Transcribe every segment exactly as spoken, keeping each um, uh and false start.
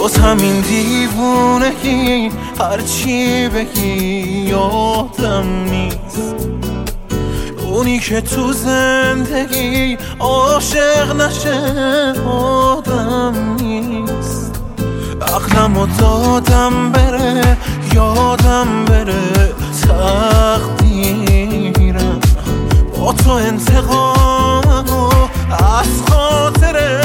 باز همین دیوونگی هرچی بگی یادم نیست. اونی که تو زندگی عاشق نشه آدم نیست. عقلمو دادم بره یادم بره تقدیرم، با تو انتقاممو از خاطره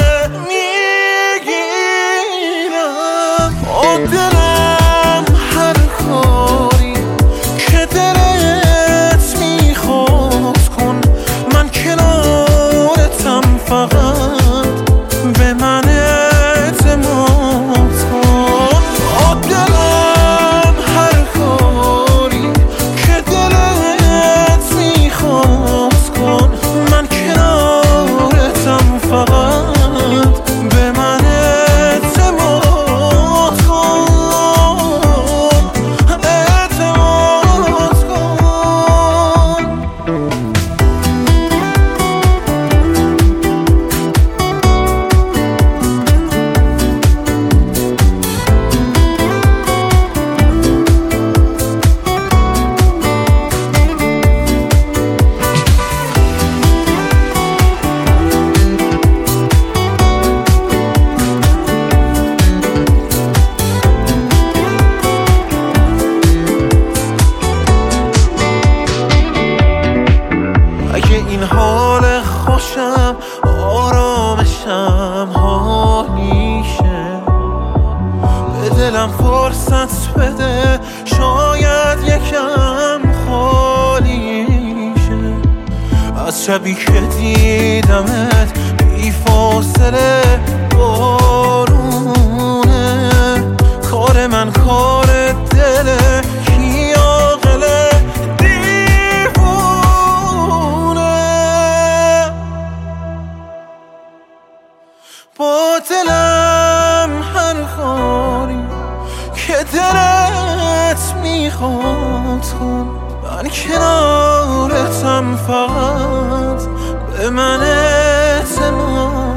میگیرم. با دلم هر کاری که دلت میخواد کن، من کنارتم، فقط به من اعتماد کن. با دلم هر کاری که دلت میخواد کن، من کنارتم، فقط به من اعتماد کن. اعتماد کن. اگه این حال خوشم آرامشم حالیشه، به دلم فرصت بده شاید یکم خالیشه. از شبی که دیدمت بی فاصله بارونه، کار من کار دله کی عاقله با دلم هر کاری که دلت میخواد کن، من کنارتم، فقط به من اعتماد